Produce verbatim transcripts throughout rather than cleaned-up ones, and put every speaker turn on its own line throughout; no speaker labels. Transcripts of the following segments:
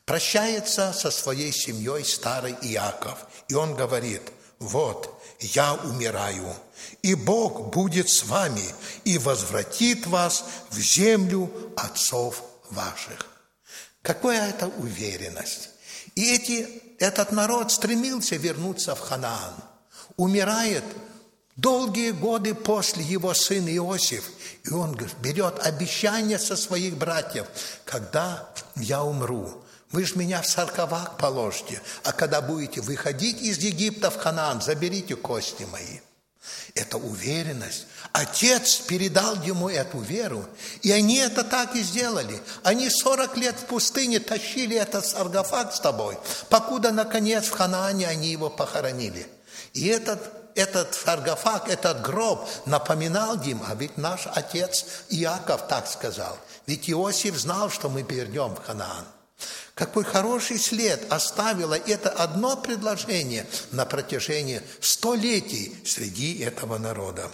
прощается со своей семьей старый Иаков. И он говорит: вот, я умираю, и Бог будет с вами и возвратит вас в землю отцов ваших. Какая это уверенность! И эти, этот народ стремился вернуться в Ханаан. Умирает долгие годы после его сын Иосиф, и он берет обещание со своих братьев: когда я умру, вы же меня в саркофаг положите, а когда будете выходить из Египта в Ханаан, заберите кости мои. Это уверенность. Отец передал ему эту веру, и они это так и сделали. Они сорок лет в пустыне тащили этот саркофаг с тобой, покуда, наконец, в Ханаане они его похоронили. И этот, этот саркофаг, этот гроб напоминал им: а ведь наш отец Иаков так сказал. Ведь Иосиф знал, что мы перейдем в Ханаан. Какой хороший след оставило это одно предложение на протяжении столетий среди этого народа.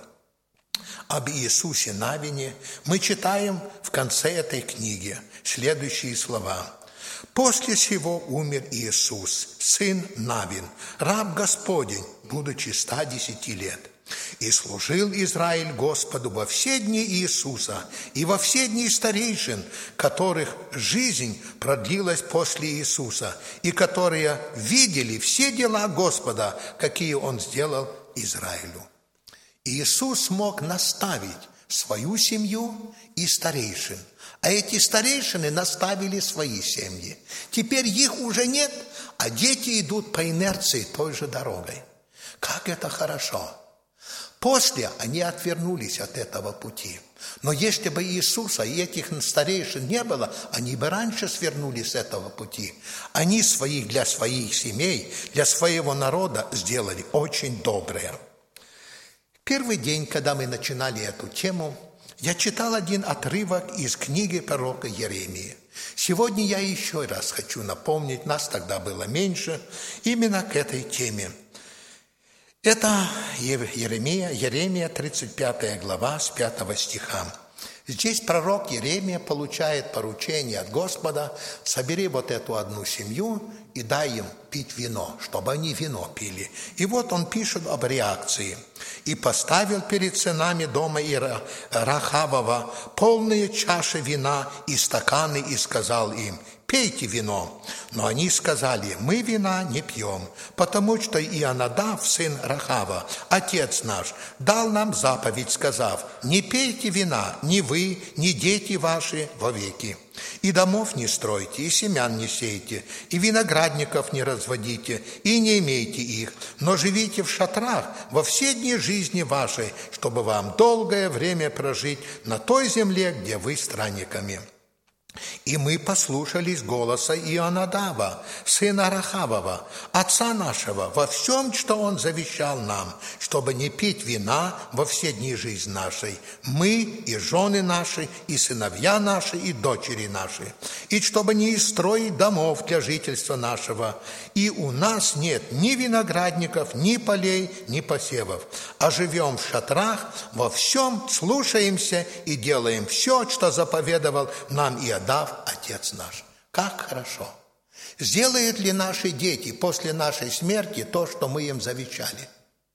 Об Иисусе Навине мы читаем в конце этой книги следующие слова. «После сего умер Иисус, сын Навин, раб Господень, будучи ста десяти лет. И служил Израиль Господу во все дни Иисуса и во все дни старейшин, которых жизнь продлилась после Иисуса, и которые видели все дела Господа, какие Он сделал Израилю». Иисус мог наставить свою семью и старейшин, а эти старейшины наставили свои семьи. Теперь их уже нет, а дети идут по инерции той же дорогой. Как это хорошо! После они отвернулись от этого пути. Но если бы Иисуса и этих старейшин не было, они бы раньше свернули с этого пути. Они своих, для своих семей, для своего народа сделали очень доброе. Первый день, когда мы начинали эту тему, я читал один отрывок из книги пророка Еремии. Сегодня я еще раз хочу напомнить, нас тогда было меньше, именно к этой теме. Это Еремия, Еремия, тридцать пятая глава, с пятого стиха. Здесь пророк Еремия получает поручение от Господа: собери вот эту одну семью и дай им пить вино, чтобы они вино пили. И вот он пишет об реакции. «И поставил перед сынами дома Рахавова полные чаши вина и стаканы, и сказал им: пейте вино. Но они сказали: мы вина не пьем, потому что Ионадав, сын Рахава, отец наш, дал нам заповедь, сказав: не пейте вина, ни вы, ни дети ваши вовеки. И домов не стройте, и семян не сейте, и виноградников не разводите, и не имейте их, но живите в шатрах во все дни жизни вашей, чтобы вам долгое время прожить на той земле, где вы странниками. И мы послушались голоса Ионадава, сына Рахавова, отца нашего, во всем, что он завещал нам, чтобы не пить вина во все дни жизни нашей, мы и жены наши, и сыновья наши, и дочери наши, и чтобы не строить домов для жительства нашего. И у нас нет ни виноградников, ни полей, ни посевов, а живем в шатрах, во всем слушаемся и делаем все, что заповедовал нам Ионадав, отец наш». Как хорошо! Сделают ли наши дети после нашей смерти то, что мы им завещали?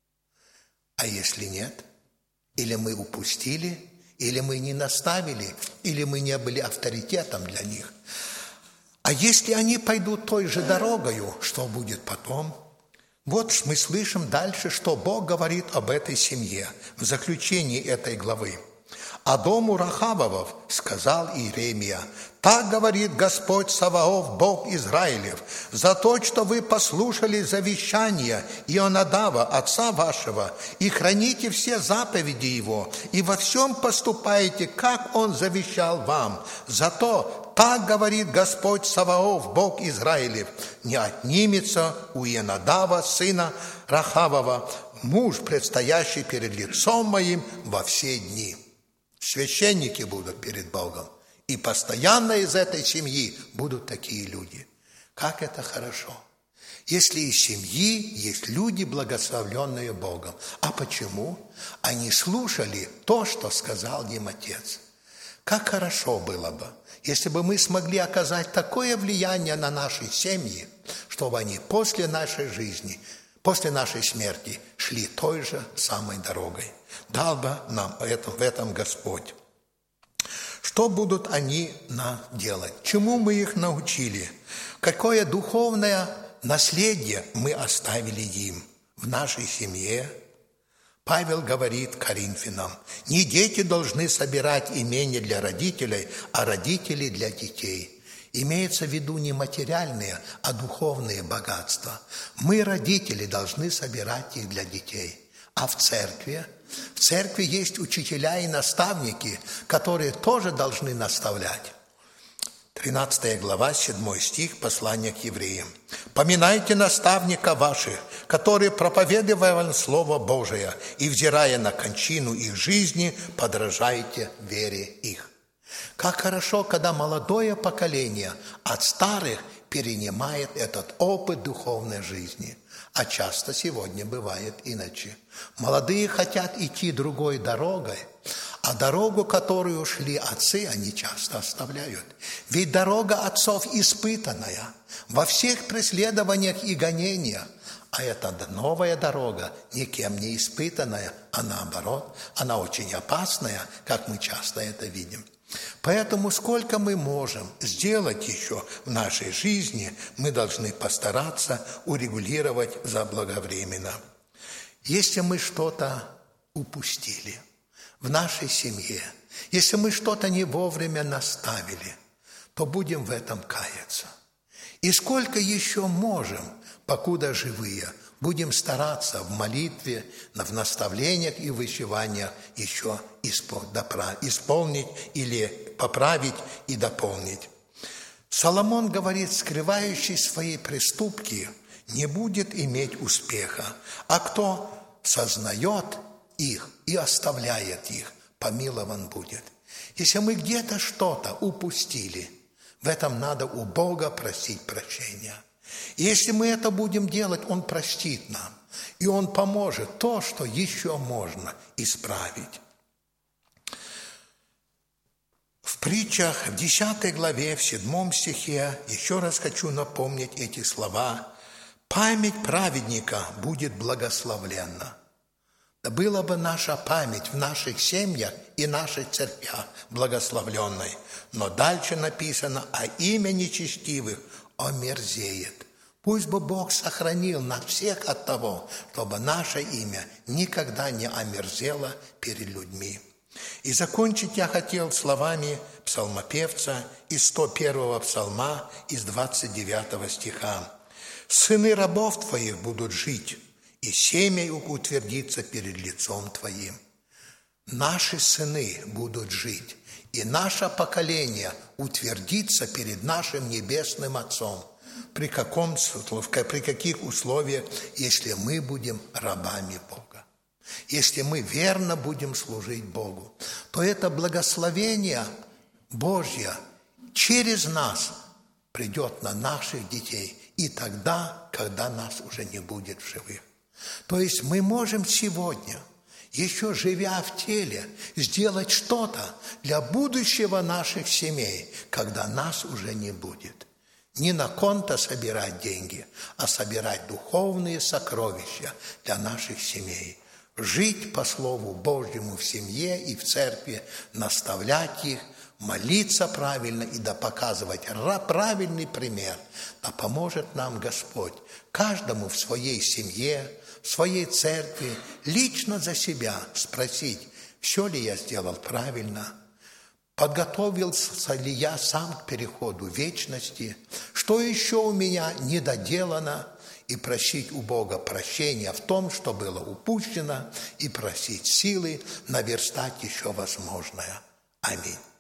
А если нет? Или мы упустили, или мы не наставили, или мы не были авторитетом для них? А если они пойдут той же дорогою, что будет потом? Вот мы слышим дальше, что Бог говорит об этой семье в заключении этой главы. «А дому Рахавовов сказал Иеремия: так говорит Господь Саваоф, Бог Израилев, за то, что вы послушали завещание Ионадава, отца вашего, и храните все заповеди его, и во всем поступаете, как он завещал вам. Зато так говорит Господь Саваоф, Бог Израилев: не отнимется у Ионадава, сына Рахавова, муж, предстоящий перед лицом моим во все дни». Священники будут перед Богом, и постоянно из этой семьи будут такие люди. Как это хорошо! Если из семьи есть люди, благословленные Богом. А почему? Они слушали то, что сказал им Отец. Как хорошо было бы, если бы мы смогли оказать такое влияние на наши семьи, чтобы они после нашей жизни, после нашей смерти шли той же самой дорогой. Дал бы нам это, в этом Господь. Что будут они нам делать? Чему мы их научили? Какое духовное наследие мы оставили им в нашей семье? Павел говорит Коринфянам: не дети должны собирать имение для родителей, а родители для детей. Имеется в виду не материальные, а духовные богатства. Мы, родители, должны собирать их для детей. А в церкви? В церкви есть учителя и наставники, которые тоже должны наставлять. тринадцатая глава, седьмой стих, послание к евреям. «Поминайте наставника ваших, которые, проповедуя вам Слово Божие и взирая на кончину их жизни, подражайте вере их». Как хорошо, когда молодое поколение от старых перенимает этот опыт духовной жизни. А часто сегодня бывает иначе. Молодые хотят идти другой дорогой, а дорогу, которую шли отцы, они часто оставляют. Ведь дорога отцов испытанная во всех преследованиях и гонениях. А эта новая дорога никем не испытанная, а наоборот, она очень опасная, как мы часто это видим. Поэтому сколько мы можем сделать еще в нашей жизни, мы должны постараться урегулировать заблаговременно. Если мы что-то упустили в нашей семье, если мы что-то не вовремя наставили, то будем в этом каяться. И сколько еще можем, покуда живые, будем стараться в молитве, в наставлениях и вышиваниях еще исполнить или поправить и дополнить. Соломон говорит: скрывающий свои преступки не будет иметь успеха, а кто сознает их и оставляет их, помилован будет. Если мы где-то что-то упустили, в этом надо у Бога просить прощения. И если мы это будем делать, Он простит нам, и Он поможет то, что еще можно исправить. В притчах, в десятой главе, в седьмом стихе, еще раз хочу напомнить эти слова: «Память праведника будет благословленна». Да была бы наша память в наших семьях и наших церквях благословленной. Но дальше написано: «А имя нечестивых омерзеет». Пусть бы Бог сохранил нас всех от того, чтобы наше имя никогда не омерзело перед людьми. И закончить я хотел словами псалмопевца из сто первого псалма, из двадцать девятого стиха. «Сыны рабов твоих будут жить, и семя их утвердится перед лицом твоим». Наши сыны будут жить, и наше поколение утвердится перед нашим Небесным Отцом. При, каком, при каких условиях, если мы будем рабами Бога. Если мы верно будем служить Богу, то это благословение Божье через нас придет на наших детей и тогда, когда нас уже не будет в живых. То есть мы можем сегодня, еще живя в теле, сделать что-то для будущего наших семей, когда нас уже не будет. Не на конто собирать деньги, а собирать духовные сокровища для наших семей. Жить по Слову Божьему в семье и в церкви, наставлять их, молиться правильно и да показывать правильный пример. Да поможет нам Господь каждому в своей семье, в своей церкви, лично за себя спросить, все ли я сделал правильно, подготовился ли я сам к переходу вечности, что еще у меня недоделано, и просить у Бога прощения в том, что было упущено, и просить силы наверстать еще возможное. Аминь.